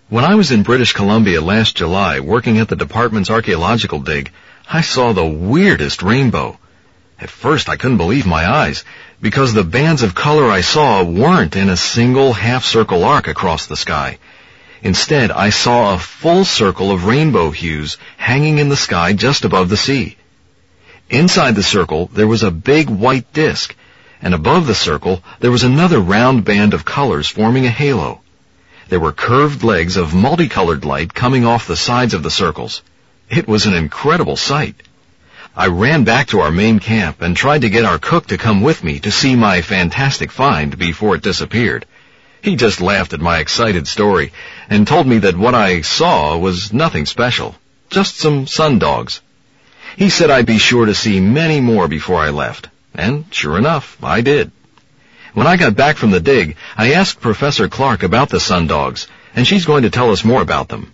When I was in British Columbia last July working at the department's archaeological dig, I saw the weirdest rainbow. At first I couldn't believe my eyes, because the bands of color I saw weren't in a single half-circle arc across the sky. Instead, I saw a full circle of rainbow hues hanging in the sky just above the sea. Inside the circle, there was a big white disk, and above the circle, there was another round band of colors forming a halo. There were curved legs of multicolored light coming off the sides of the circles. It was an incredible sight. I ran back to our main camp and tried to get our cook to come with me to see my fantastic find before it disappeared. He just laughed at my excited story and told me that what I saw was nothing special, just some sundogs. He said I'd be sure to see many more before I left, and sure enough, I did. When I got back from the dig, I asked Professor Clark about the sundogs, and she's going to tell us more about them.